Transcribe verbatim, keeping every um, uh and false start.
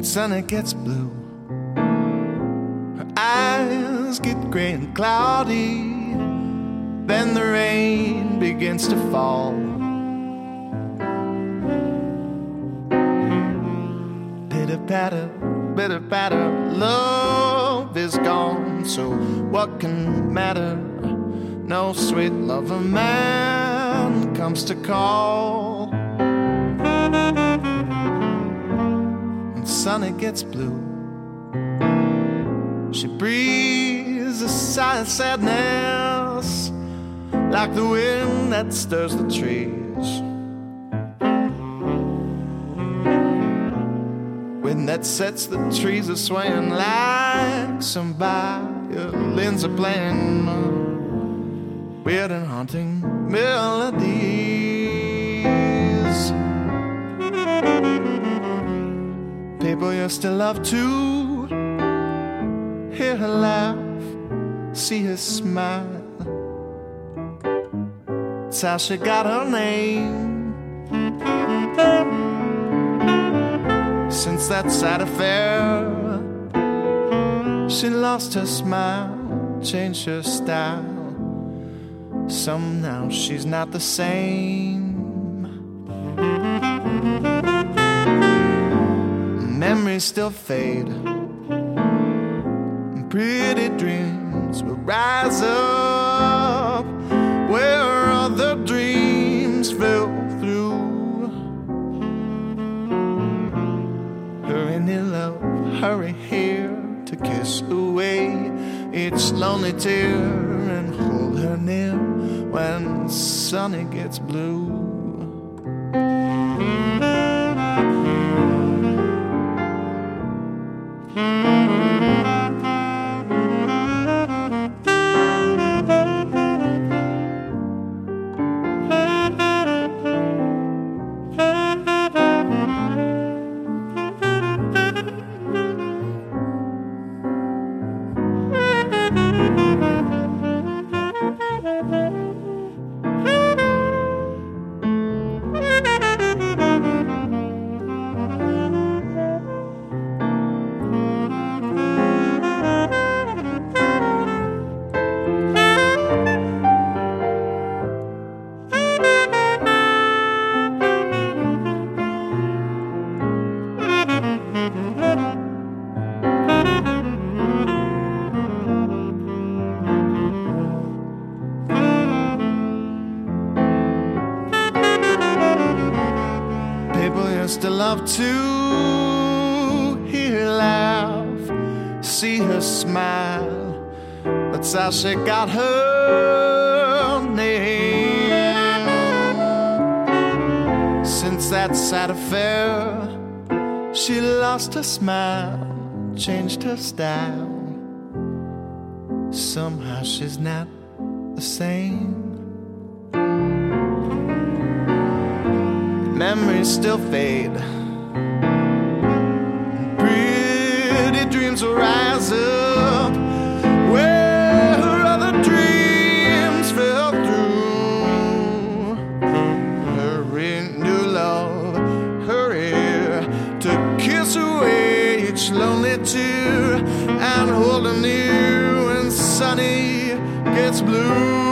Sunny gets blue, her eyes get gray and cloudy, then the rain begins to fall. Pitter-patter, pitter-patter, love is gone, so what can matter? No sweet lover man comes to call. And Sunny gets blue, she breathes a sigh of sadness, like the wind that stirs the trees. Wind that sets the trees a swaying like some violins are playing weird and haunting melodies. People used to love to hear her laugh, see her smile. It's how she got her name. Since that sad affair, she lost her smile, changed her style. Somehow she's not the same. Memories still fade, and pretty dreams will rise up where other dreams fell through. Hurry, near love, hurry here to kiss away each lonely tear and hold her near when Sunny gets blue. To love to hear her laugh, see her smile. That's how she got her name. Since that sad affair, she lost her smile, changed her style. Somehow she's not the same. Memories still fade, pretty dreams will rise up where her other dreams fell through. Hurry, new love, hurry to kiss away each lonely tear and hold her near when Sunny gets blue.